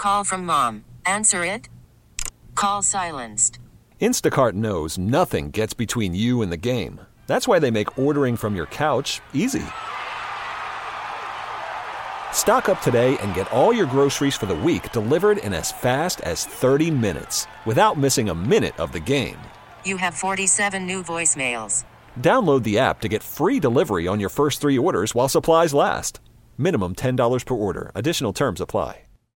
Call from mom. Answer it. Call silenced. Instacart knows nothing gets between you and the game. That's why they make ordering from your couch easy. Stock up today and get all your groceries for the week delivered in as fast as 30 minutes without missing a minute of the game. You have 47 new voicemails. Download the app to get free delivery on your first 3 orders while supplies last. Minimum $10 per order. Additional terms apply.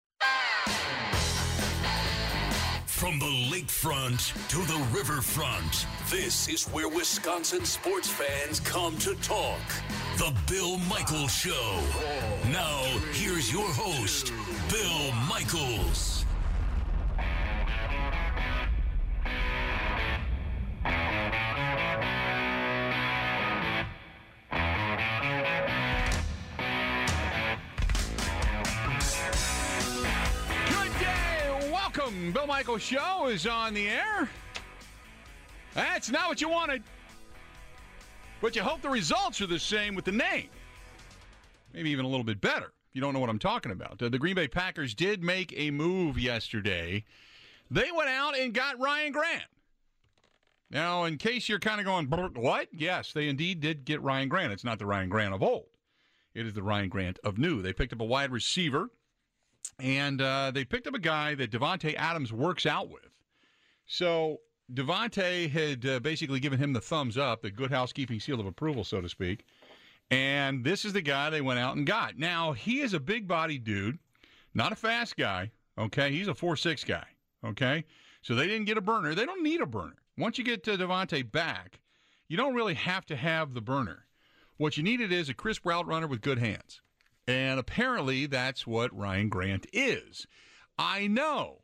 From the lakefront to the riverfront, this is where Wisconsin sports fans come to talk. The Bill Michaels Show. Now, here's your host, Bill Michaels. Bill Michaels Show is on the air. That's not what you wanted. But you hope the results are the same with the name. Maybe even a little bit better, if you don't know what I'm talking about. The Green Bay Packers did make a move yesterday. They went out and got Ryan Grant. Now, in case you're kind of going, what? Yes, they indeed did get Ryan Grant. It's not the Ryan Grant of old. It is the Ryan Grant of new. They picked up a wide receiver. And they picked up a guy that Davante Adams works out with. So Davante had basically given him the thumbs up, the good housekeeping seal of approval, so to speak. And this is the guy they went out and got. Now, he is a big-bodied dude, not a fast guy, okay? He's a 4'6" guy, okay? So they didn't get a burner. They don't need a burner. Once you get to Davante back, you don't really have to have the burner. What you needed is a crisp route runner with good hands. And apparently that's what Ryan Grant is. I know.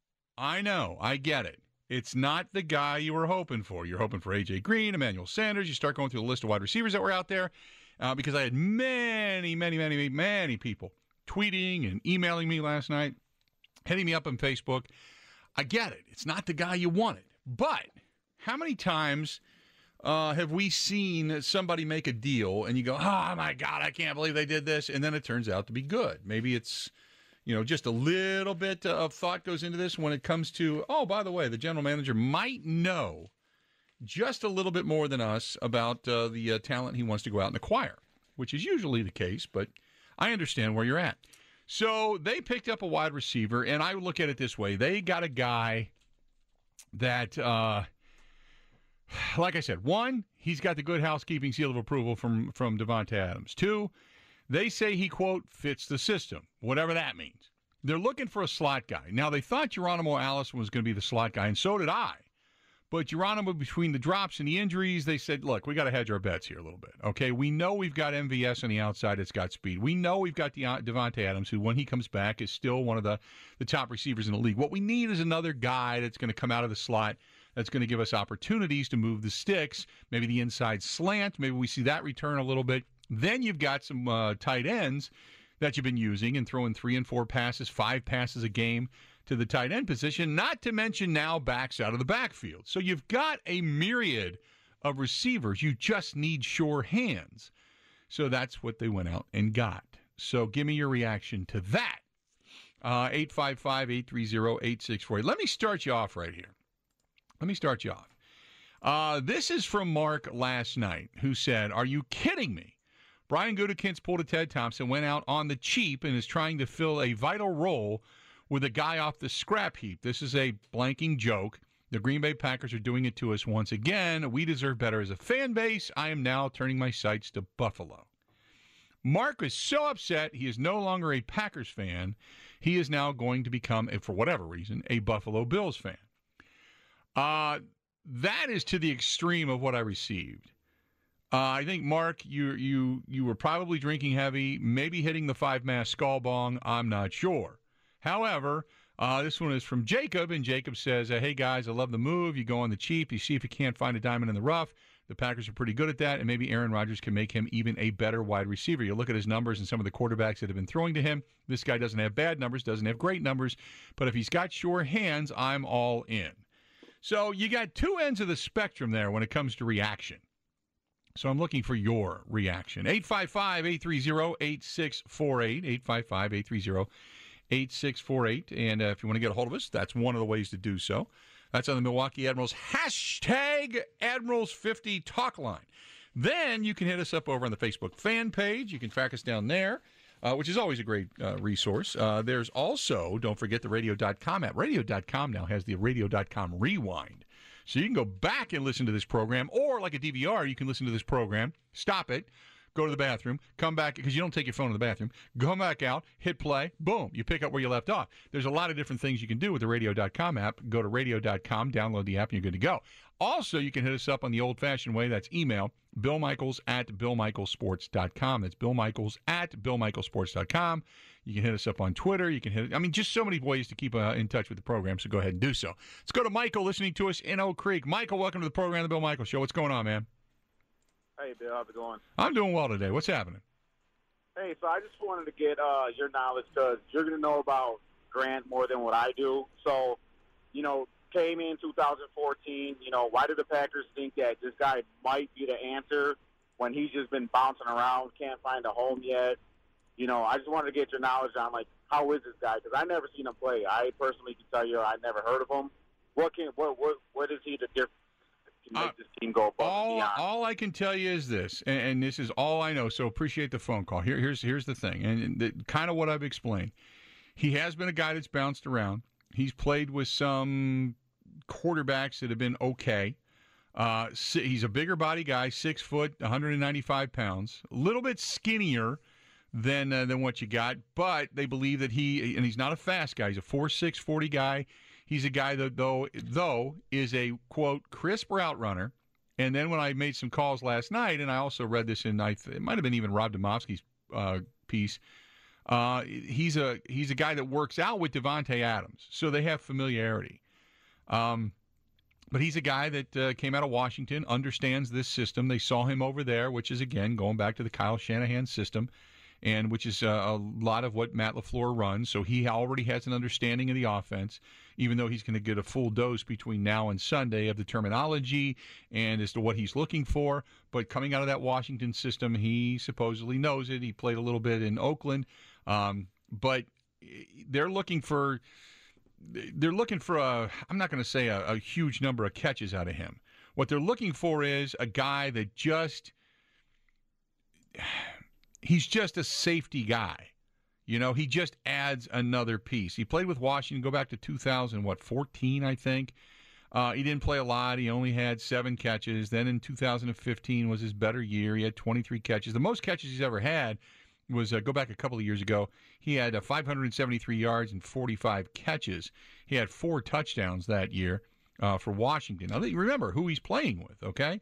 I get it. It's not the guy you were hoping for. You're hoping for A.J. Green, Emmanuel Sanders. You start going through the list of wide receivers that were out there because I had many people tweeting and emailing me last night, hitting me up on Facebook. I get it. It's not the guy you wanted. But how many times have we seen somebody make a deal and you go, oh, my God, I can't believe they did this, and then it turns out to be good? Maybe it's, just a little bit of thought goes into this when it comes to, oh, by the way, the general manager might know just a little bit more than us about the talent he wants to go out and acquire, which is usually the case, but I understand where you're at. So they picked up a wide receiver, and I would look at it this way. They got a guy that like I said, one, he's got the good housekeeping seal of approval from Davante Adams. Two, they say he, quote, fits the system, whatever that means. They're looking for a slot guy. Now, they thought Geronimo Allison was going to be the slot guy, and so did I. But Geronimo, between the drops and the injuries, they said, look, we got to hedge our bets here a little bit. Okay, we know we've got MVS on the outside that's got speed. We know we've got Davante Adams, who, when he comes back, is still one of the top receivers in the league. What we need is another guy that's going to come out of the slot that's going to give us opportunities to move the sticks, maybe the inside slant. Maybe we see that return a little bit. Then you've got some tight ends that you've been using and throwing 3 and 4 passes, 5 passes a game to the tight end position, not to mention now backs out of the backfield. So you've got a myriad of receivers. You just need sure hands. So that's what they went out and got. So give me your reaction to that. 855-830-8648. Let me start you off right here. This is from Mark last night, who said, are you kidding me? Brian Gutekunst pulled a Ted Thompson, went out on the cheap, and is trying to fill a vital role with a guy off the scrap heap. This is a blanking joke. The Green Bay Packers are doing it to us once again. We deserve better as a fan base. I am now turning my sights to Buffalo. Mark is so upset he is no longer a Packers fan. He is now going to become, for whatever reason, a Buffalo Bills fan. That is to the extreme of what I received. I think, Mark, you were probably drinking heavy, maybe hitting the 5-mass skull bong. I'm not sure. However, this one is from Jacob, and Jacob says, hey, guys, I love the move. You go on the cheap. You see if you can't find a diamond in the rough. The Packers are pretty good at that, and maybe Aaron Rodgers can make him even a better wide receiver. You look at his numbers and some of the quarterbacks that have been throwing to him. This guy doesn't have bad numbers, doesn't have great numbers, but if he's got sure hands, I'm all in. So you got two ends of the spectrum there when it comes to reaction. So I'm looking for your reaction. 855-830-8648, 8648. And if you want to get a hold of us, that's one of the ways to do so. That's on the Milwaukee Admirals hashtag Admirals50 talk line. Then you can hit us up over on the Facebook fan page. You can track us down there, which is always a great resource. There's also, don't forget, the radio.com app. Radio.com now has the radio.com rewind. So you can go back and listen to this program, or like a DVR, you can listen to this program, stop it, go to the bathroom, come back, because you don't take your phone to the bathroom, come back out, hit play, boom, you pick up where you left off. There's a lot of different things you can do with the radio.com app. Go to radio.com, download the app, and you're good to go. Also, you can hit us up on the old-fashioned way. That's email, BillMichaels@BillMichaelsSports.com. That's BillMichaels@BillMichaelsSports.com. You can hit us up on Twitter. You can just so many ways to keep in touch with the program, so go ahead and do so. Let's go to Michael listening to us in Oak Creek. Michael, welcome to the program, The Bill Michaels Show. What's going on, man? Hey, Bill. How's it going? I'm doing well today. What's happening? Hey, so I just wanted to get your knowledge, because you're going to know about Grant more than what I do. So, came in 2014, why do the Packers think that this guy might be the answer when he's just been bouncing around, can't find a home yet? I just wanted to get your knowledge on, how is this guy? Because I never seen him play. I personally can tell you I never heard of him. What is he the difference can make this team go above and beyond? All I can tell you is this, and this is all I know, so appreciate the phone call. Here's the thing, and kind of what I've explained. He has been a guy that's bounced around. He's played with some quarterbacks that have been okay. He's a bigger body guy, 6 foot, 195 pounds, a little bit skinnier than what you got, but they believe that he's not a fast guy. He's a 4.6 40 guy. He's a guy that, though is a, quote, crisp route runner. And then when I made some calls last night, and I also read this in, it might have been even Rob Demovsky's piece, he's a guy that works out with Devontae Adams, so they have familiarity. But he's a guy that came out of Washington, understands this system. They saw him over there, which is, again, going back to the Kyle Shanahan system, and which is a lot of what Matt LaFleur runs. So he already has an understanding of the offense, even though he's going to get a full dose between now and Sunday of the terminology and as to what he's looking for. But coming out of that Washington system, he supposedly knows it. He played a little bit in Oakland. But they're looking for I'm not going to say a huge number of catches out of him. What they're looking for is a guy that he's just a safety guy. He just adds another piece. He played with Washington, go back to 2014, I think. He didn't play a lot. He only had 7 catches. Then in 2015 was his better year. He had 23 catches. The most catches he's ever had was, go back a couple of years ago, he had 573 yards and 45 catches. He had 4 touchdowns that year for Washington. Now, remember who he's playing with, okay?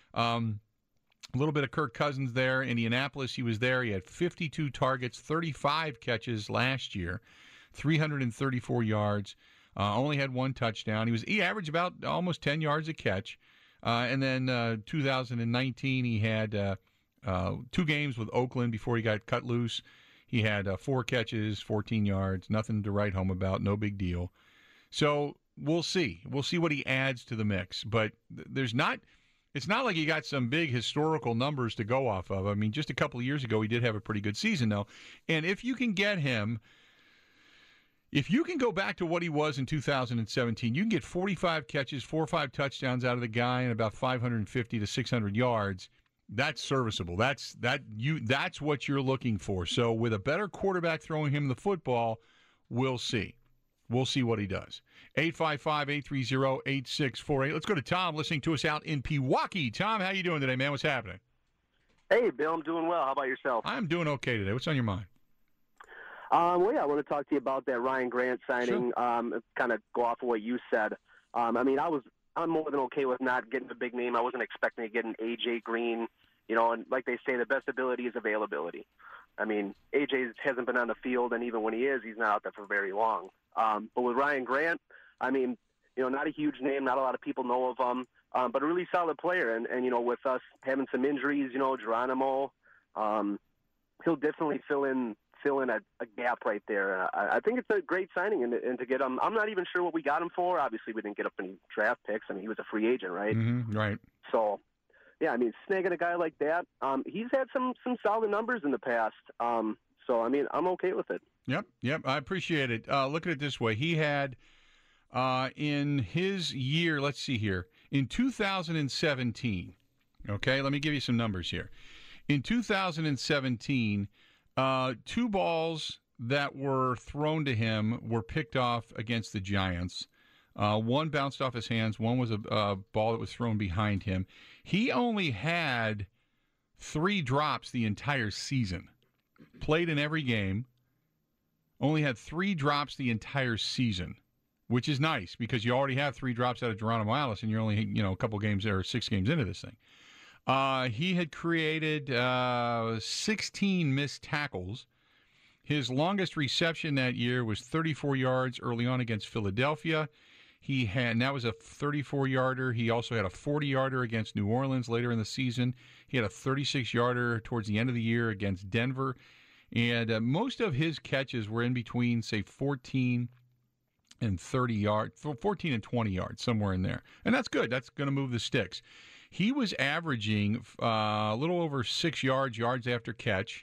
A little bit of Kirk Cousins there. Indianapolis, he was there. He had 52 targets, 35 catches last year, 334 yards, only had 1 touchdown. He averaged about almost 10 yards a catch. And then 2019, he had 2 games with Oakland before he got cut loose. He had 4 catches, 14 yards, nothing to write home about, no big deal. So we'll see. We'll see what he adds to the mix. But it's not like he got some big historical numbers to go off of. I mean, just a couple of years ago, he did have a pretty good season, though. And if you can get him, if you can go back to what he was in 2017, you can get 45 catches, 4 or 5 touchdowns out of the guy and about 550 to 600 yards. That's serviceable. That's what you're looking for. So with a better quarterback throwing him the football, we'll see. We'll see what he does. 855-830-8648. Let's go to Tom listening to us out in Pewaukee. Tom, how you doing today, man? What's happening? Hey, Bill, I'm doing well. How about yourself? I'm doing okay today. What's on your mind? I want to talk to you about that Ryan Grant signing. Sure. Kind of go off of what you said. I'm more than okay with not getting a big name. I wasn't expecting to get an A.J. Green. And like they say, the best ability is availability. I mean, A.J. hasn't been on the field, and even when he is, he's not out there for very long. But with Ryan Grant, not a huge name, not a lot of people know of him, but a really solid player. And with us having some injuries, Geronimo, he'll definitely fill in a gap right there. I think it's a great signing, and to get him, I'm not even sure what we got him for. Obviously, we didn't get up any draft picks. I mean, he was a free agent, right? Mm-hmm, right. So, yeah, snagging a guy like that, he's had some solid numbers in the past. So, I'm okay with it. Yep. I appreciate it. Look at it this way. He had in his year, let's see here, in 2017, okay, let me give you some numbers here. In 2017, 2 balls that were thrown to him were picked off against the Giants. One bounced off his hands. One was a ball that was thrown behind him. He only had 3 drops the entire season. Played in every game. Only had 3 drops the entire season, which is nice because you already have 3 drops out of Geronimo Alice, and you're only a couple games or 6 games into this thing. He had created 16 missed tackles. His longest reception that year was 34 yards early on against Philadelphia. And that was a 34-yarder. He also had a 40-yarder against New Orleans later in the season. He had a 36-yarder towards the end of the year against Denver. And most of his catches were in between, say, 14 and 30 yards, 14 and 20 yards, somewhere in there. And that's good. That's going to move the sticks. He was averaging a little over 6 yards after catch.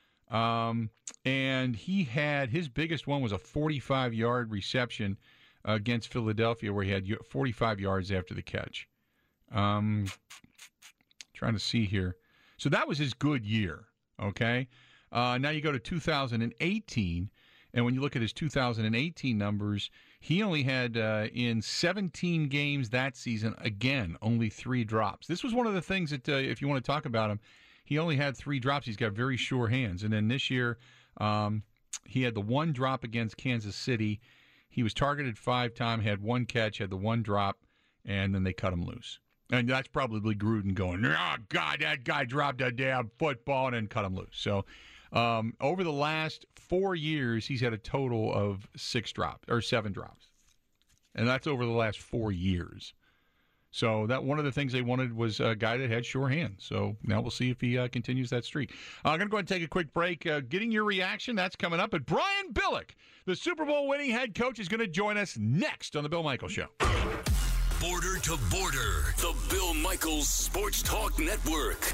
And he had, his biggest one was a 45-yard reception against Philadelphia where he had 45 yards after the catch. Trying to see here. So that was his good year, okay? Now you go to 2018, and when you look at his 2018 numbers, he only had, in 17 games that season, again, only 3 drops. This was one of the things that, if you want to talk about him, he only had 3 drops. He's got very sure hands. And then this year, he had the 1 drop against Kansas City. He was targeted 5 times, had 1 catch, had the 1 drop, and then they cut him loose. And that's probably Gruden going, oh, God, that guy dropped a damn football and then cut him loose. So over the last 4 years, he's had a total of 7 drops. And that's over the last 4 years. So that one of the things they wanted was a guy that had sure hands. So now we'll see if he continues that streak. I'm going to go ahead and take a quick break. Getting your reaction, that's coming up. But Brian Billick, the Super Bowl winning head coach, is going to join us next on The Bill Michaels Show. Border to Border, the Bill Michaels Sports Talk Network.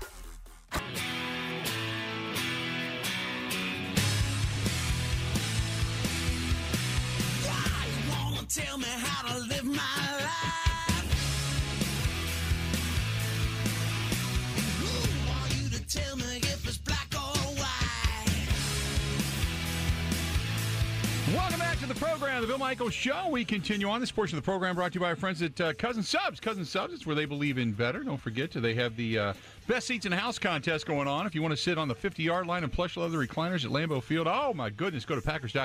Why you wanna tell me how to live my life? Who are you to tell me if it's black or white? Welcome back to the program, The Bill Michaels Show. We continue on this portion of the program brought to you by our friends at Cousin Subs. Cousin Subs, it's where they believe in better. Don't forget, they have the Best Seats in the House contest going on. If you want to sit on the 50-yard line and plush leather recliners at Lambeau Field, oh, my goodness, go to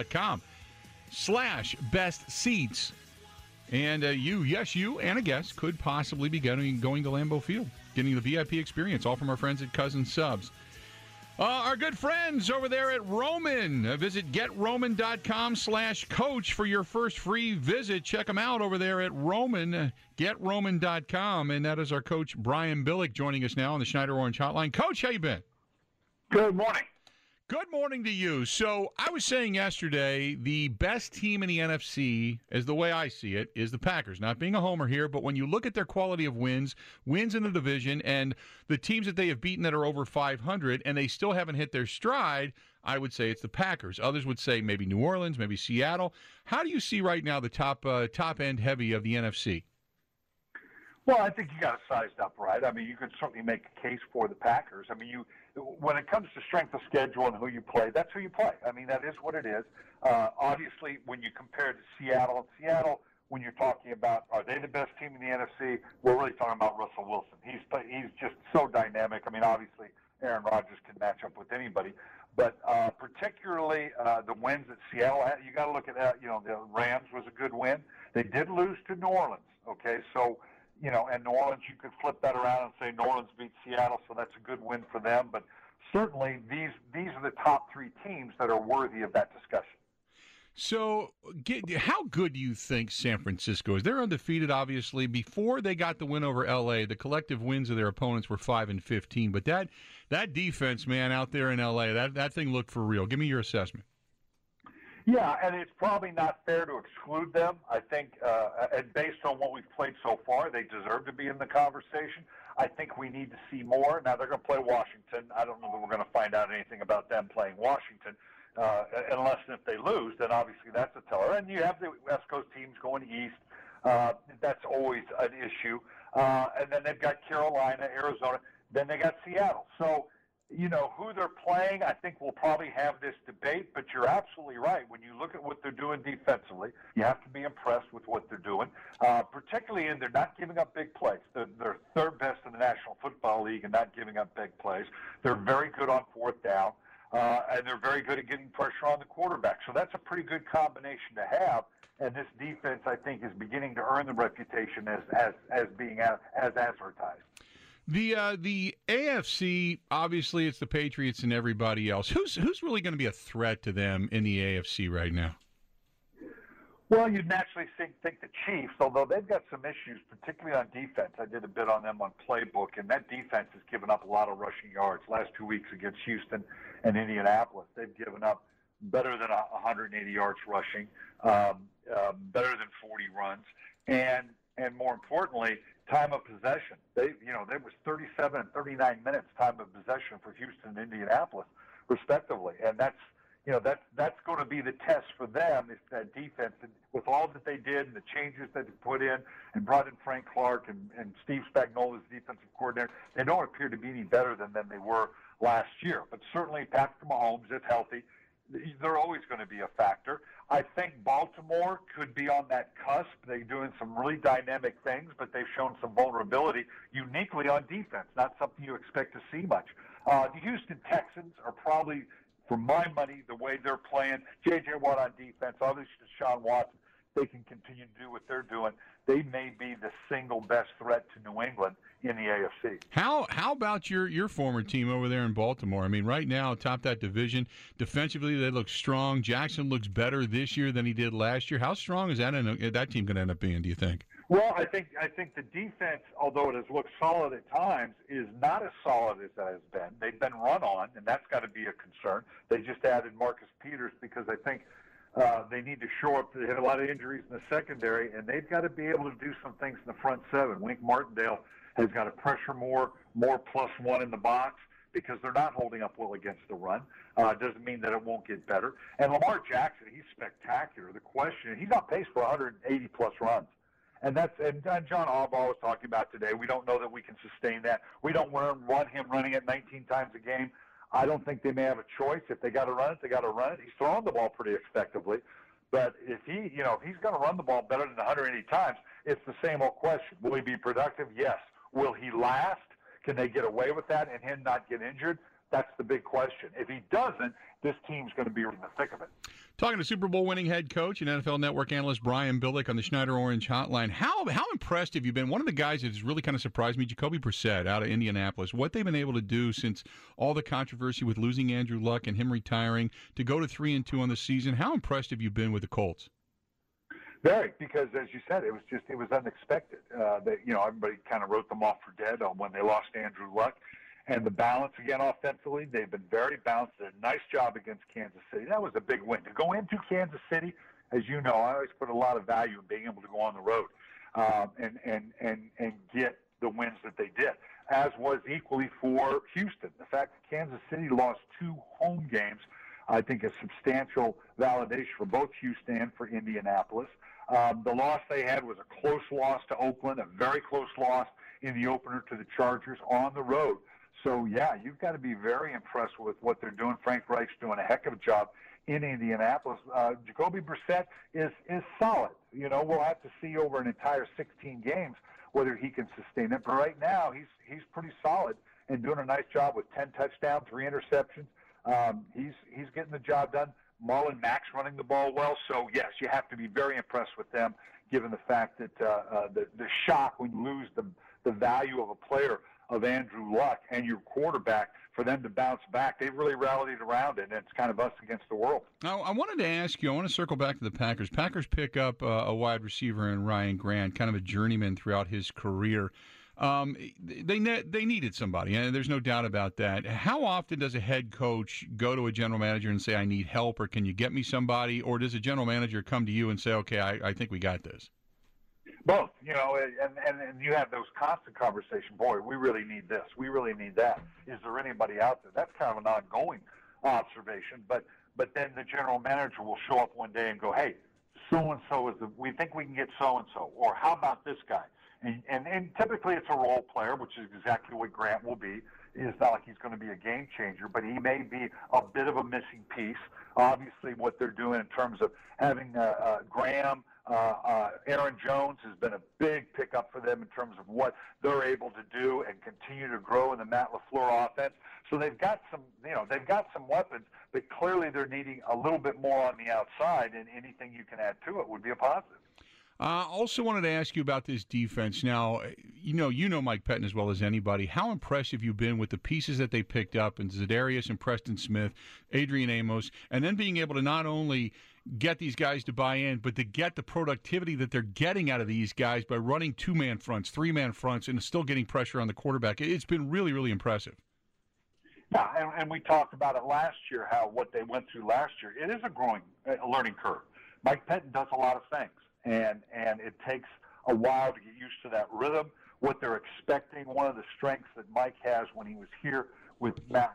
Packers.com/best seats. And you and a guest could possibly be going to Lambeau Field, getting the VIP experience, all from our friends at Cousin Subs. Our good friends over there at Roman. Visit GetRoman.com/coach for your first free visit. Check them out over there at Roman, GetRoman.com. And that is our coach, Brian Billick, joining us now on the Schneider Orange Hotline. Coach, how you been? Good morning. Good morning to you. So I was saying yesterday, the best team in the NFC, as the way I see it, is the Packers. Not being a homer here, but when you look at their quality of wins in the division, and the teams that they have beaten that are over 500, and they still haven't hit their stride, I would say it's the Packers. Others would say maybe New Orleans, maybe Seattle. How do you see right now the top end heavy of the NFC? Well, I think you got it sized up right. I mean, you could certainly make a case for the Packers. I mean, when it comes to strength of schedule and who you play, that's who you play. I mean, that is what it is. Obviously, when you compare it to Seattle, when you're talking about are they the best team in the NFC, we're really talking about Russell Wilson. He's just so dynamic. I mean, obviously, Aaron Rodgers can match up with anybody. But particularly the wins that Seattle had, you got to look at that. You know, the Rams was a good win. They did lose to New Orleans, okay? So, you know, and New Orleans, you could flip that around and say New Orleans beat Seattle, so that's a good win for them. But certainly these are the top 3 teams that are worthy of that discussion. So how good do you think San Francisco is? They're undefeated, obviously. Before they got the win over L.A., the collective wins of their opponents were 5-15. But that defense, man, out there in L.A., that thing looked for real. Give me your assessment. Yeah, and it's probably not fair to exclude them. I think, and based on what we've played so far, they deserve to be in the conversation. I think we need to see more. Now, they're going to play Washington. I don't know that we're going to find out anything about them playing Washington. unless and if they lose, then obviously that's a teller. And you have the West Coast teams going east. That's always an issue. And then they've got Carolina, Arizona. Then they got Seattle. So, who they're playing, I think we'll probably have this debate, but you're absolutely right. When you look at what they're doing defensively, you have to be impressed with what they're doing, particularly in they're not giving up big plays. They're third best in the National Football League and not giving up big plays. They're very good on fourth down, and they're very good at getting pressure on the quarterback. So that's a pretty good combination to have, and this defense, I think, is beginning to earn the reputation as being as advertised. The AFC, obviously, it's the Patriots and everybody else. Who's really going to be a threat to them in the AFC right now? Well, you'd naturally think the Chiefs, although they've got some issues, particularly on defense. I did a bit on them on Playbook, and that defense has given up a lot of rushing yards. Last 2 weeks against Houston and Indianapolis, they've given up better than 180 yards rushing, better than 40 runs, and more importantly, time of possession. There was 37 and 39 minutes time of possession for Houston and Indianapolis, respectively, and that's going to be the test for them. Is that defense, and with all that they did and the changes that they put in and brought in Frank Clark and Steve Spagnuolo as defensive coordinator, they don't appear to be any better than they were last year. But certainly Patrick Mahomes, if healthy, they're always going to be a factor. I think Baltimore could be on that cusp. They're doing some really dynamic things, but they've shown some vulnerability uniquely on defense, not something you expect to see much. The Houston Texans are probably, for my money, the way they're playing, J.J. Watt on defense, obviously Deshaun Watson, they can continue to do what they're doing. They may be the single best threat to New England in the AFC. How about your former team over there in Baltimore? I mean, right now, atop that division, defensively they look strong. Jackson looks better this year than he did last year. How strong is that team going to end up being, do you think? Well, I think the defense, although it has looked solid at times, is not as solid as it has been. They've been run on, and that's got to be a concern. They just added Marcus Peters because I think they need to shore up. They had a lot of injuries in the secondary, and they've got to be able to do some things in the front seven. Wink Martindale has got to pressure more +1 in the box because they're not holding up well against the run. Doesn't mean that it won't get better. And Lamar Jackson, he's spectacular. The question, he's on pace for 180-plus runs. And John Harbaugh was talking about today. We don't know that we can sustain that. We don't want him running it 19 times a game. I don't think they may have a choice. If they got to run it, they got to run it. He's throwing the ball pretty effectively. But if he's going to run the ball better than 180 times, it's the same old question. Will he be productive? Yes. Will he last? Can they get away with that and him not get injured? That's the big question. If he doesn't, this team's going to be in the thick of it. Talking to Super Bowl winning head coach and NFL Network analyst Brian Billick on the Schneider Orange Hotline. How impressed have you been? One of the guys that has really kind of surprised me, Jacoby Brissett out of Indianapolis, what they've been able to do since all the controversy with losing Andrew Luck and him retiring to go to 3-2 on the season. How impressed have you been with the Colts? Very, because as you said, it was unexpected. Everybody kind of wrote them off for dead when they lost Andrew Luck. And the balance, again, offensively, they've been very balanced. Did a nice job against Kansas City. That was a big win. To go into Kansas City, as you know, I always put a lot of value in being able to go on the road and get the wins that they did, as was equally for Houston. The fact that Kansas City lost 2 home games, I think, is substantial validation for both Houston and for Indianapolis. The loss they had was a close loss to Oakland, a very close loss in the opener to the Chargers on the road. So, yeah, you've got to be very impressed with what they're doing. Frank Reich's doing a heck of a job in Indianapolis. Jacoby Brissett is solid. We'll have to see over an entire 16 games whether he can sustain it. But right now, he's pretty solid and doing a nice job with 10 touchdowns, 3 interceptions. He's getting the job done. Marlon Mack's running the ball well. So, yes, you have to be very impressed with them, given the fact that the shock when you lose the value of a player of Andrew Luck and your quarterback, for them to bounce back. They've really rallied around it, and it's kind of us against the world. Now, I wanted to ask you, I want to circle back to the Packers. Packers pick up a wide receiver in Ryan Grant, kind of a journeyman throughout his career. They needed somebody, and there's no doubt about that. How often does a head coach go to a general manager and say, I need help, or can you get me somebody? Or does a general manager come to you and say, okay, I think we got this? Both, and you have those constant conversations. Boy, we really need this. We really need that. Is there anybody out there? That's kind of an ongoing observation. But but then the general manager will show up one day and go, hey, so-and-so we think we can get so-and-so, or how about this guy? And typically it's a role player, which is exactly what Grant will be. It's not like he's going to be a game changer, but he may be a bit of a missing piece. Obviously, what they're doing in terms of having Graham, Aaron Jones has been a big pickup for them in terms of what they're able to do and continue to grow in the Matt LaFleur offense. So they've got some weapons, but clearly they're needing a little bit more on the outside, and anything you can add to it would be a positive. Also wanted to ask you about this defense. Now, you know Mike Pettine as well as anybody. How impressed have you been with the pieces that they picked up in Za'Darius and Preston Smith, Adrian Amos, and then being able to not only get these guys to buy in, but to get the productivity that they're getting out of these guys by running two-man fronts, three-man fronts, and still getting pressure on the quarterback? It's been really, really impressive. Yeah, and we talked about it last year, how what they went through last year. It is a learning curve. Mike Pettine does a lot of things. And it takes a while to get used to that rhythm, what they're expecting. One of the strengths that Mike has when he was here with when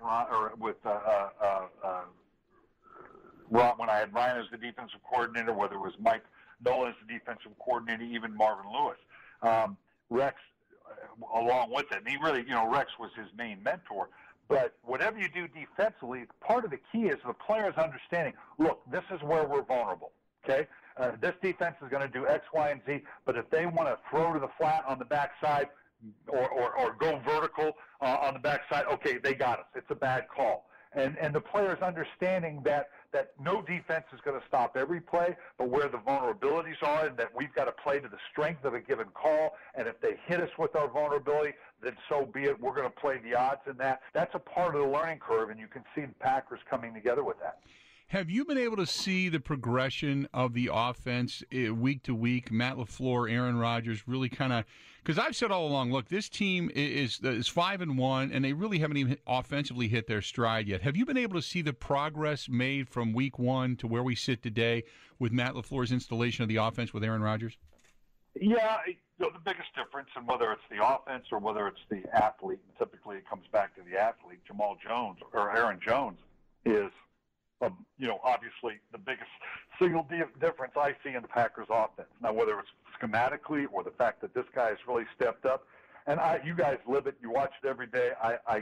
I had Ryan as the defensive coordinator, whether it was Mike Nolan as the defensive coordinator, even Marvin Lewis, Rex along with it. And he really, Rex was his main mentor. But whatever you do defensively, part of the key is the players understanding, look, this is where we're vulnerable, okay? This defense is going to do X, Y, and Z, but if they want to throw to the flat on the backside or go vertical on the backside, okay, they got us. It's a bad call. And the players understanding that no defense is going to stop every play, but where the vulnerabilities are, and that we've got to play to the strength of a given call, and if they hit us with our vulnerability, then so be it. We're going to play the odds in that. That's a part of the learning curve, and you can see the Packers coming together with that. Have you been able to see the progression of the offense week to week? Matt LaFleur, Aaron Rodgers, really kind of – because I've said all along, look, this team is 5-1, and they really haven't even offensively hit their stride yet. Have you been able to see the progress made from week one to where we sit today with Matt LaFleur's installation of the offense with Aaron Rodgers? Yeah, the biggest difference, and whether it's the offense or whether it's the athlete, and typically it comes back to the athlete, Jamal Jones or Aaron Jones, is – obviously the biggest single difference I see in the Packers offense. Now, whether it's schematically or the fact that this guy has really stepped up, and you guys live it, you watch it every day.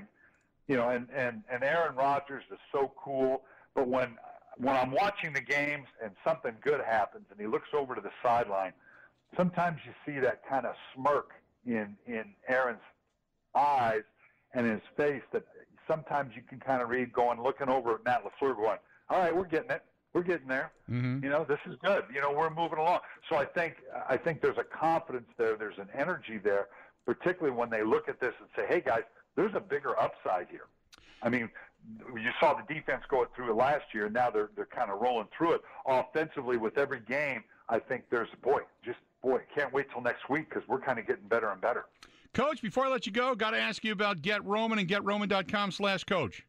And Aaron Rodgers is so cool. But when I'm watching the games and something good happens and he looks over to the sideline, sometimes you see that kind of smirk in Aaron's eyes and his face that sometimes you can kind of read looking over at Matt LaFleur going, all right, we're getting it. We're getting there. Mm-hmm. This is good. We're moving along. So I think there's a confidence there. There's an energy there, particularly when they look at this and say, hey, guys, there's a bigger upside here. I mean, you saw the defense go through it last year, and now they're kind of rolling through it. Offensively, with every game, I think there's, can't wait till next week because we're kind of getting better and better. Coach, before I let you go, got to ask you about Get Roman and GetRoman.com/coach.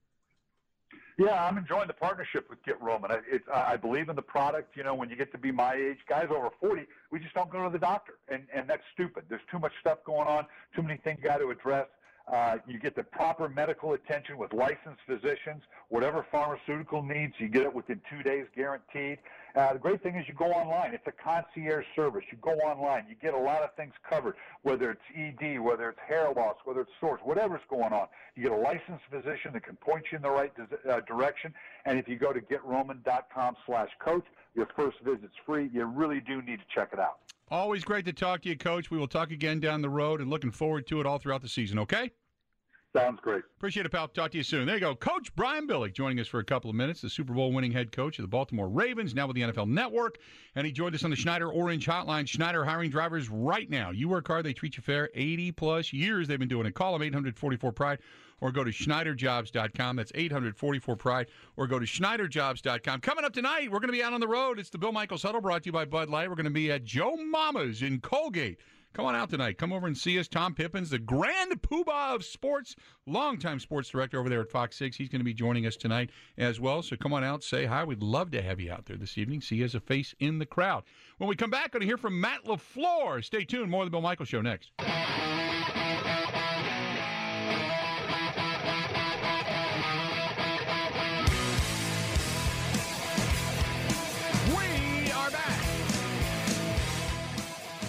Yeah, I'm enjoying the partnership with Get Roman. I believe in the product. When you get to be my age, guys over 40, we just don't go to the doctor, and that's stupid. There's too much stuff going on, too many things you got to address. You get the proper medical attention with licensed physicians. Whatever pharmaceutical needs, you get it within 2 days guaranteed. The great thing is you go online. It's a concierge service. You go online. You get a lot of things covered, whether it's ED, whether it's hair loss, whether it's sores, whatever's going on. You get a licensed physician that can point you in the right direction. And if you go to GetRoman.com/coach, your first visit's free. You really do need to check it out. Always great to talk to you, Coach. We will talk again down the road, and looking forward to it all throughout the season, okay? Sounds great. Appreciate it, pal. Talk to you soon. There you go. Coach Brian Billick joining us for a couple of minutes, the Super Bowl winning head coach of the Baltimore Ravens, now with the NFL Network. And he joined us on the Schneider Orange Hotline. Schneider hiring drivers right now. You work hard, they treat you fair. 80-plus years they've been doing it. Call them 844-PRIDE or go to SchneiderJobs.com. That's 844-PRIDE or go to SchneiderJobs.com. Coming up tonight, we're going to be out on the road. It's the Bill Michaels Huddle brought to you by Bud Light. We're going to be at Joe Mama's in Colgate. Come on out tonight. Come over and see us. Tom Pippins, the grand poobah of sports, longtime sports director over there at Fox 6. He's going to be joining us tonight as well. So come on out, say hi. We'd love to have you out there this evening. See you as a face in the crowd. When we come back, we're going to hear from Matt LaFleur. Stay tuned. More of the Bill Michaels Show next.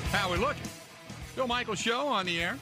How we looking? Bill Michaels Show on the air.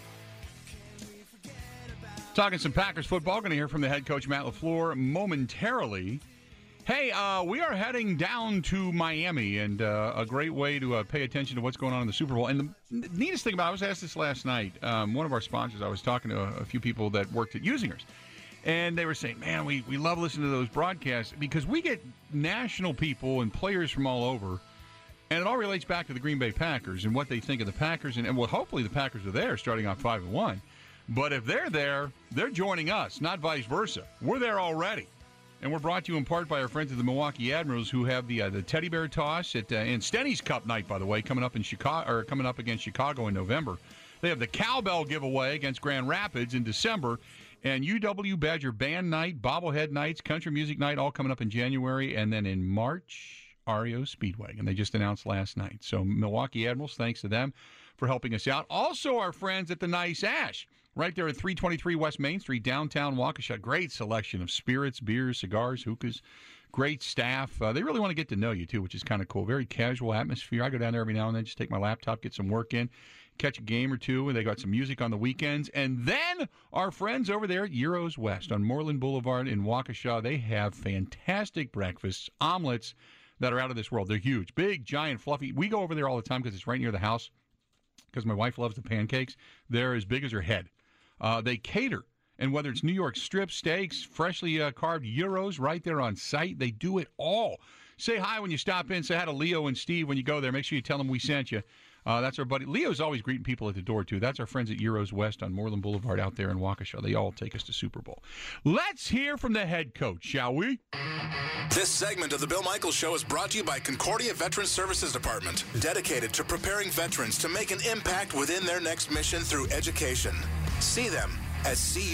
Talking some Packers football. Going to hear from the head coach, Matt LaFleur, momentarily. Hey, we are heading down to Miami, and a great way to pay attention to what's going on in the Super Bowl. And the neatest thing about it, I was asked this last night. One of our sponsors, I was talking to a few people that worked at Usingers, and they were saying, man, we love listening to those broadcasts because we get national people and players from all over, and it all relates back to the Green Bay Packers and what they think of the Packers. And well, hopefully the Packers are there starting off 5-1. But if they're there, they're joining us, not vice versa. We're there already. And we're brought to you in part by our friends at the Milwaukee Admirals, who have the Teddy Bear Toss at and Stenny's Cup night, by the way, coming up against Chicago in November. They have the Cowbell giveaway against Grand Rapids in December, and UW Badger Band Night, Bobblehead Nights, Country Music Night, all coming up in January, and then in March, REO Speedway, and they just announced last night. So Milwaukee Admirals, thanks to them for helping us out. Also, our friends at the Nice Ash. Right there at 323 West Main Street, downtown Waukesha. Great selection of spirits, beers, cigars, hookahs. Great staff. They really want to get to know you, too, which is kind of cool. Very casual atmosphere. I go down there every now and then, just take my laptop, get some work in, catch a game or two, and they got some music on the weekends. And then our friends over there at Euros West on Moreland Boulevard in Waukesha, they have fantastic breakfasts, omelets that are out of this world. They're huge, big, giant, fluffy. We go over there all the time because it's right near the house because my wife loves the pancakes. They're as big as her head. They cater, and whether it's New York strip steaks, freshly carved gyros right there on site, they do it all. Say hi when you stop in. Say hi to Leo and Steve when you go there. Make sure you tell them we sent you. That's our buddy. Leo's always greeting people at the door, too. That's our friends at Euros West on Moreland Boulevard out there in Waukesha. They all take us to Super Bowl. Let's hear from the head coach, shall we? This segment of the Bill Michaels Show is brought to you by Concordia Veteran Services Department, dedicated to preparing veterans to make an impact within their next mission through education. See them at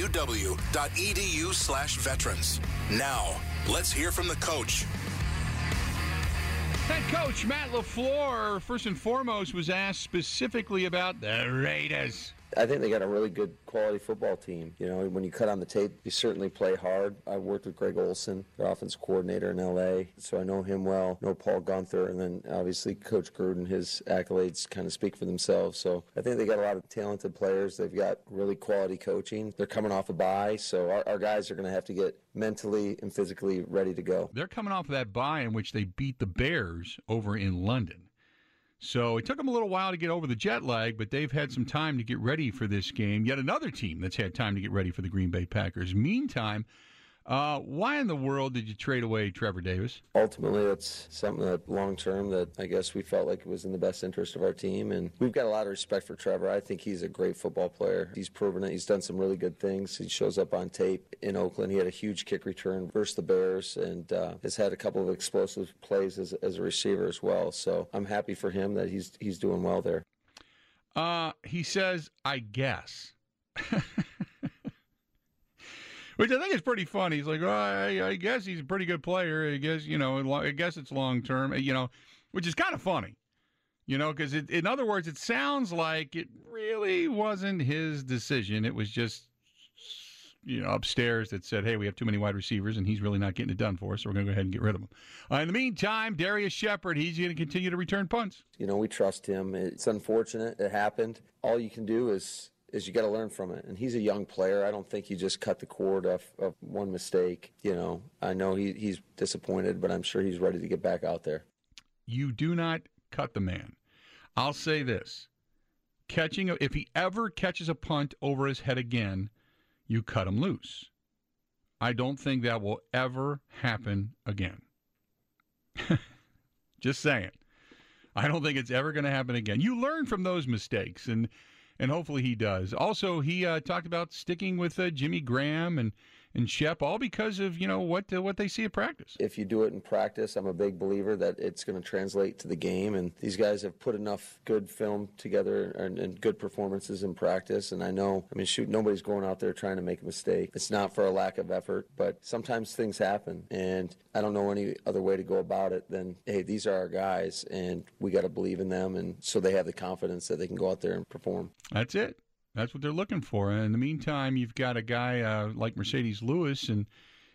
cuw.edu/veterans. Now, let's hear from the coach. Head coach Matt LaFleur, first and foremost, was asked specifically about the Raiders. I think they got a really good quality football team. You know, when you cut on the tape, you certainly play hard. I worked with Greg Olson, their offensive coordinator in L.A., so I know him well. Know Paul Gunther, and then obviously Coach Gruden, his accolades kind of speak for themselves. So I think they got a lot of talented players. They've got really quality coaching. They're coming off a bye, so our guys are going to have to get mentally and physically ready to go. They're coming off of that bye in which they beat the Bears over in London. So it took them a little while to get over the jet lag, but they've had some time to get ready for this game. Yet another team that's had time to get ready for the Green Bay Packers. Meantime, why in the world did you trade away Trevor Davis? Ultimately, it's something that long-term that I guess we felt like it was in the best interest of our team. And we've got a lot of respect for Trevor. I think he's a great football player. He's proven it. He's done some really good things. He shows up on tape in Oakland. He had a huge kick return versus the Bears and has had a couple of explosive plays as a receiver as well. So I'm happy for him that he's doing well there. He says, I guess. Which I think is pretty funny. He's like, oh, I guess he's a pretty good player. I guess, I guess it's long-term, which is kind of funny, because in other words, it sounds like it really wasn't his decision. It was just, upstairs that said, hey, we have too many wide receivers, and he's really not getting it done for us, so we're going to go ahead and get rid of him. In the meantime, Darius Shepard, he's going to continue to return punts. We trust him. It's unfortunate. It happened. All you can do is you got to learn from it. And he's a young player. I don't think you just cut the cord of one mistake. I know he's disappointed, but I'm sure he's ready to get back out there. You do not cut the man. I'll say this. If he ever catches a punt over his head again, you cut him loose. I don't think that will ever happen again. Just saying. I don't think it's ever going to happen again. You learn from those mistakes, and hopefully he does. Also, he talked about sticking with Jimmy Graham and Shep, all because of, what they see at practice. If you do it in practice, I'm a big believer that it's going to translate to the game. And these guys have put enough good film together and good performances in practice. And nobody's going out there trying to make a mistake. It's not for a lack of effort, but sometimes things happen. And I don't know any other way to go about it than, hey, these are our guys, and we got to believe in them. And so they have the confidence that they can go out there and perform. That's it. That's what they're looking for. And in the meantime, you've got a guy like Mercedes Lewis, and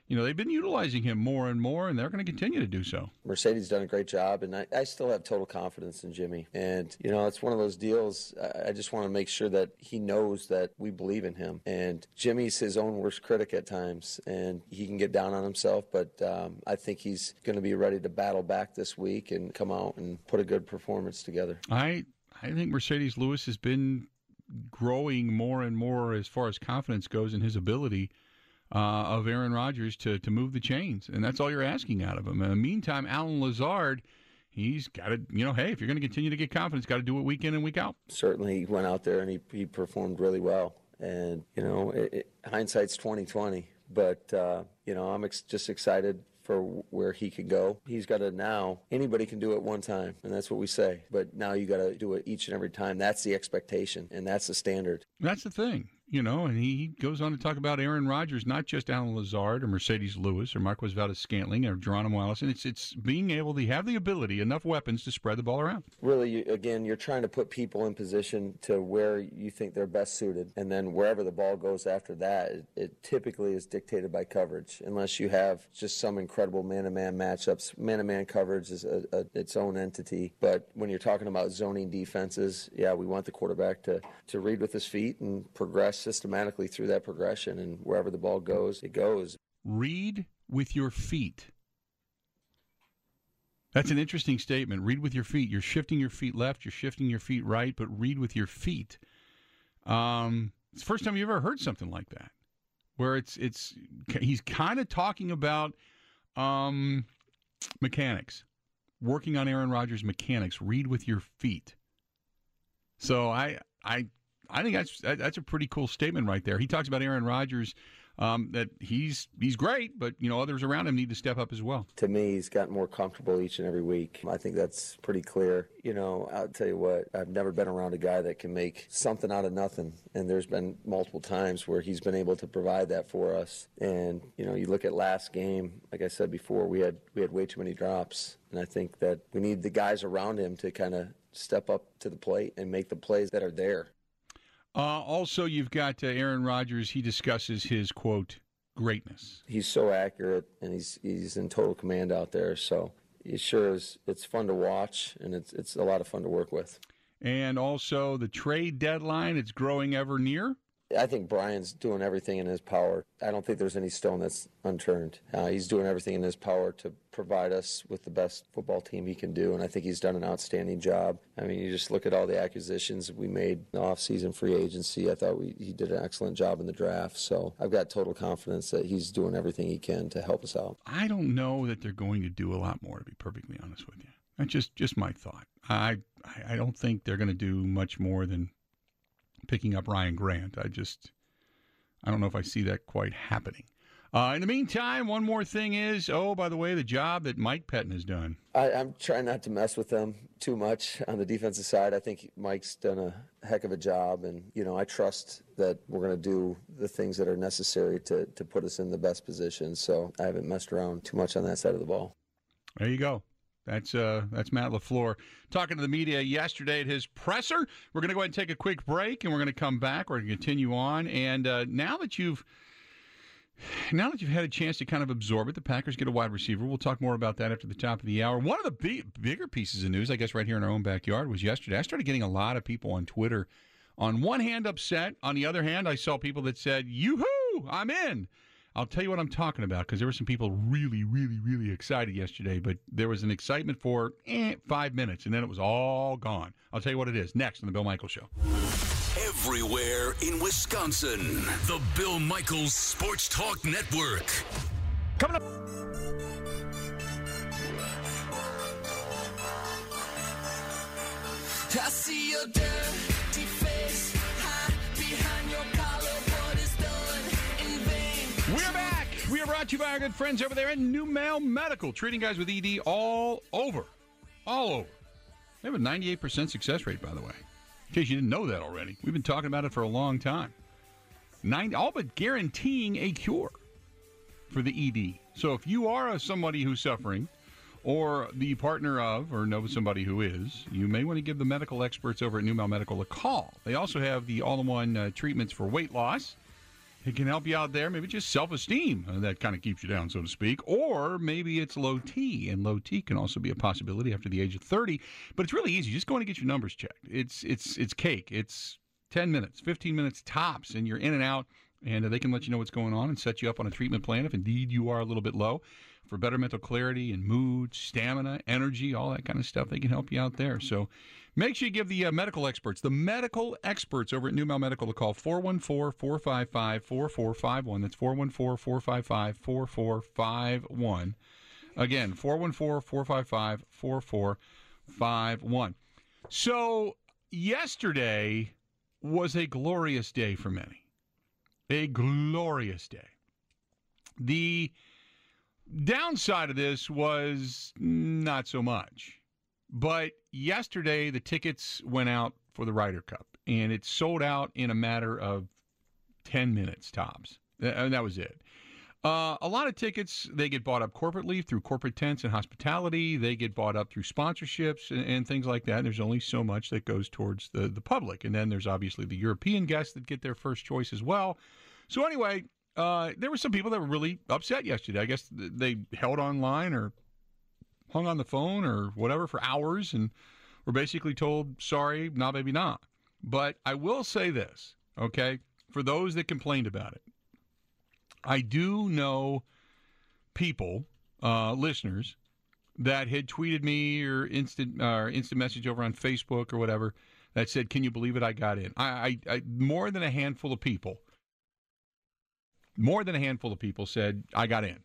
they've been utilizing him more and more, and they're going to continue to do so. Mercedes done a great job, and I still have total confidence in Jimmy. And, it's one of those deals. I just want to make sure that he knows that we believe in him. And Jimmy's his own worst critic at times, and he can get down on himself, but I think he's going to be ready to battle back this week and come out and put a good performance together. I think Mercedes Lewis has been growing more and more as far as confidence goes in his ability of Aaron Rodgers to move the chains, and that's all you're asking out of him. In the meantime, Allen Lazard, he's got to, hey, if you're going to continue to get confidence, got to do it week in and week out. Certainly, he went out there and he performed really well. And hindsight's 20/20, but I'm just excited for where he could go. He's got to now, anybody can do it one time, and that's what we say. But now you got to do it each and every time. That's the expectation, and that's the standard. That's the thing. And he goes on to talk about Aaron Rodgers, not just Allen Lazard or Mercedes Lewis or Marquez Valdes-Scantling or Geronimo Allison. It's being able to have the ability, enough weapons to spread the ball around. Really, you're trying to put people in position to where you think they're best suited, and then wherever the ball goes after that, it typically is dictated by coverage, unless you have just some incredible man-to-man matchups. Man-to-man coverage is its own entity, but when you're talking about zoning defenses, we want the quarterback to read with his feet and progress systematically through that progression, and wherever the ball goes, it goes. Read with your feet. That's an interesting statement. Read with your feet. You're shifting your feet left, you're shifting your feet right, but read with your feet. It's the first time you've ever heard something like that, where he's kind of talking about mechanics, working on Aaron Rodgers' mechanics. Read with your feet. So I think that's a pretty cool statement right there. He talks about Aaron Rodgers, that he's great, but others around him need to step up as well. To me, he's gotten more comfortable each and every week. I think that's pretty clear. I'll tell you what, I've never been around a guy that can make something out of nothing, and there's been multiple times where he's been able to provide that for us. And you look at last game, like I said before, we had way too many drops, and I think that we need the guys around him to kind of step up to the plate and make the plays that are there. Also, you've got Aaron Rodgers. He discusses his, quote, greatness. He's so accurate, and he's in total command out there. So it sure is. It's fun to watch, and it's a lot of fun to work with. And also the trade deadline, it's growing ever near. I think Brian's doing everything in his power. I don't think there's any stone that's unturned. He's doing everything in his power to provide us with the best football team he can do, and I think he's done an outstanding job. I mean, you just look at all the acquisitions we made in the off-season free agency. I thought he did an excellent job in the draft, so I've got total confidence that he's doing everything he can to help us out. I don't know that they're going to do a lot more, to be perfectly honest with you. That's just my thought. I don't think they're going to do much more than picking up Ryan Grant. I don't know if I see that quite happening. In the meantime, one more thing is, by the way, the job that Mike Pettine has done. I'm trying not to mess with them too much on the defensive side. I think Mike's done a heck of a job, and, I trust that we're going to do the things that are necessary to put us in the best position, so I haven't messed around too much on that side of the ball. There you go. That's Matt LaFleur talking to the media yesterday at his presser. We're going to go ahead and take a quick break, and we're going to come back. We're going to continue on. And now that you've had a chance to kind of absorb it, the Packers get a wide receiver. We'll talk more about that after the top of the hour. One of the bigger pieces of news, I guess, right here in our own backyard was yesterday. I started getting a lot of people on Twitter, on one hand upset. On the other hand, I saw people that said, yoo-hoo, I'm in. I'll tell you what I'm talking about, because there were some people really, really, really excited yesterday, but there was an excitement for 5 minutes, and then it was all gone. I'll tell you what it is next on The Bill Michaels Show. Everywhere in Wisconsin, the Bill Michaels Sports Talk Network. Coming up. I see your dirty face hide behind your collar. What is done in vain? We're back. We are brought to you by our good friends over there at NewMale Medical, treating guys with ED all over. They have a 98% success rate, by the way. In case you didn't know that already. We've been talking about it for a long time. All but guaranteeing a cure for the ED. So if you are somebody who's suffering, or the partner of, or know somebody who is, you may want to give the medical experts over at NewMale Medical a call. They also have the all-in-one treatments for weight loss It can help you out there. Maybe just self-esteem that kind of keeps you down, so to speak. Or maybe it's low T, and low T can also be a possibility after the age of 30. But it's really easy. Just go in and get your numbers checked. It's cake. It's 10 minutes, 15 minutes tops, and you're in and out. And they can let you know what's going on and set you up on a treatment plan if indeed you are a little bit low. For better mental clarity and mood, stamina, energy, all that kind of stuff, they can help you out there. So make sure you give the medical experts over at New Mile Medical a call, 414-455-4451. That's 414-455-4451. Again, 414-455-4451. So yesterday was a glorious day for many. A glorious day. The downside of this was not so much. But yesterday, the tickets went out for the Ryder Cup, and it sold out in a matter of 10 minutes tops. And that was it. A lot of tickets, they get bought up corporately through corporate tents and hospitality. They get bought up through sponsorships and things like that. There's only so much that goes towards the public. And then there's obviously the European guests that get their first choice as well. So anyway, there were some people that were really upset yesterday. I guess they held online or hung on the phone or whatever for hours and were basically told, sorry, nah, baby, nah. But I will say this, okay, for those that complained about it. I do know people, listeners, that had tweeted me or instant message over on Facebook or whatever that said, can you believe it, I got in. I more than a handful of people said, I got in.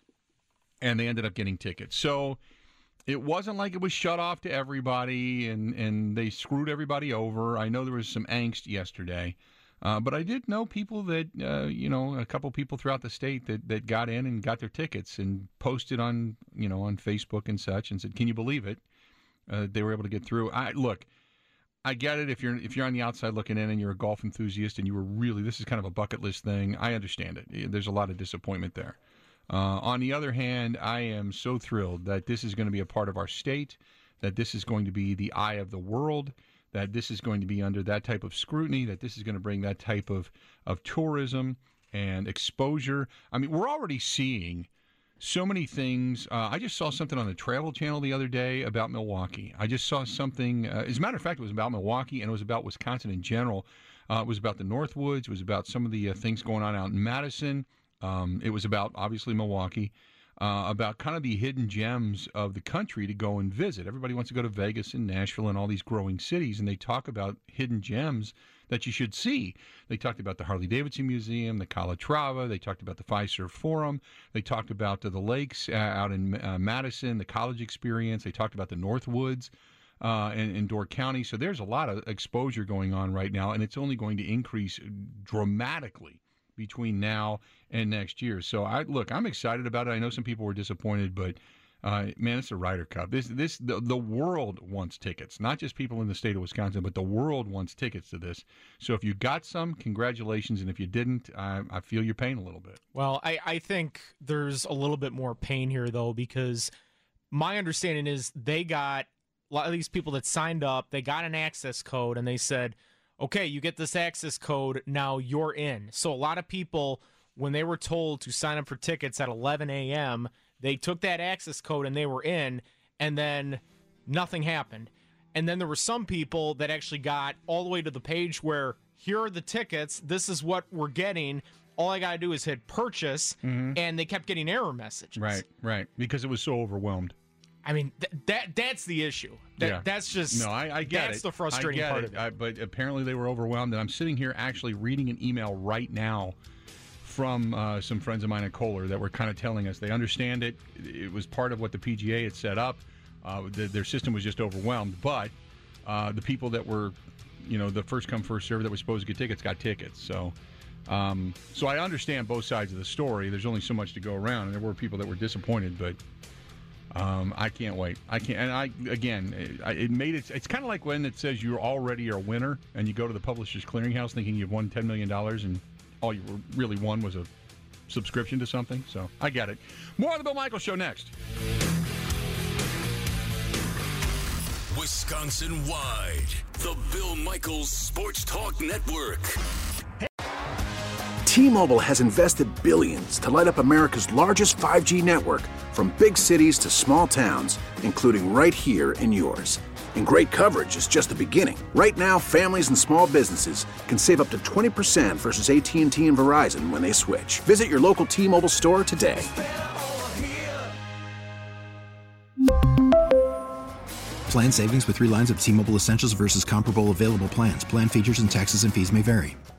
And they ended up getting tickets. So it wasn't like it was shut off to everybody and they screwed everybody over. I know there was some angst yesterday. But I did know people that, a couple people throughout the state that got in and got their tickets and posted on Facebook and such and said, can you believe it? They were able to get through. Look, I get it if you're on the outside looking in and you're a golf enthusiast and you were really, this is kind of a bucket list thing. I understand it. There's a lot of disappointment there. On the other hand, I am so thrilled that this is going to be a part of our state, that this is going to be the eye of the world, that this is going to be under that type of scrutiny, that this is going to bring that type of tourism and exposure. I mean, we're already seeing so many things. I just saw something on the Travel Channel the other day about Milwaukee. I just saw something, as a matter of fact, it was about Milwaukee, and it was about Wisconsin in general. It was about the Northwoods. It was about some of the things going on out in Madison. It was about, obviously, Milwaukee. About kind of the hidden gems of the country to go and visit. Everybody wants to go to Vegas and Nashville and all these growing cities, and they talk about hidden gems that you should see. They talked about the Harley-Davidson Museum, the Calatrava. They talked about the Fiserv Forum. They talked about the lakes out in Madison, the college experience. They talked about the Northwoods in Door County. So there's a lot of exposure going on right now, and it's only going to increase dramatically between now and next year. So I'm excited about it. I know some people were disappointed, but man, it's a Ryder Cup. The world wants tickets, not just people in the state of Wisconsin, but the world wants tickets to this. So if you got some, congratulations, and if you didn't, I feel your pain a little bit. Well, I think there's a little bit more pain here though, because my understanding is they got a lot of these people that signed up, they got an access code, and they said, okay, you get this access code, now you're in. So a lot of people, when they were told to sign up for tickets at 11 a.m., they took that access code and they were in, and then nothing happened. And then there were some people that actually got all the way to the page where, here are the tickets, this is what we're getting, all I got to do is hit purchase, and they kept getting error messages. Right, because it was so overwhelmed. I mean, that's the issue. That's just I get that's it. the frustrating part of it. But apparently they were overwhelmed, and I'm sitting here actually reading an email right now from some friends of mine at Kohler that were kind of telling us they understand it. It was part of what the PGA had set up. Their system was just overwhelmed, but the people that were, the first come first serve that were supposed to get tickets got tickets. So I understand both sides of the story. There's only so much to go around, and there were people that were disappointed, but. I can't wait. I can't. And it's kind of like when it says you already are a winner and you go to the Publishers Clearinghouse thinking you've won $10 million and all you really won was a subscription to something. So I get it. More of the Bill Michaels Show next. Wisconsin-wide, the Bill Michaels Sports Talk Network. T-Mobile has invested billions to light up America's largest 5G network, from big cities to small towns, including right here in yours. And great coverage is just the beginning. Right now, families and small businesses can save up to 20% versus AT&T and Verizon when they switch. Visit your local T-Mobile store today. Plan savings with 3 lines of T-Mobile Essentials versus comparable available plans. Plan features and taxes and fees may vary.